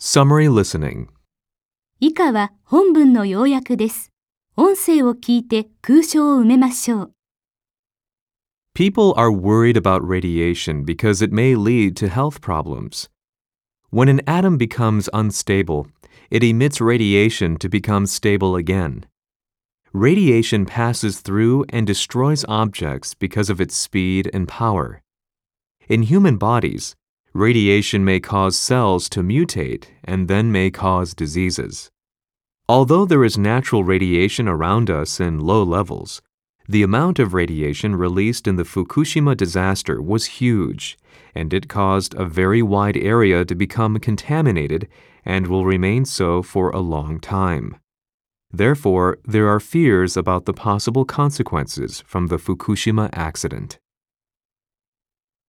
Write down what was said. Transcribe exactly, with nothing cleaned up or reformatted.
Summary listening. 以下は本文の要約です。音声を聞いて空章を埋めましょう。 People are worried about radiation because it may lead to health problems. When an atom becomes unstable, it emits radiation to become stable again. Radiation passes through and destroys objects because of its speed and power. In human bodies, radiation may cause cells to mutate and then may cause diseases. Although there is natural radiation around us in low levels, the amount of radiation released in the Fukushima disaster was huge, and it caused a very wide area to become contaminated and will remain so for a long time. Therefore, there are fears about the possible consequences from the Fukushima accident.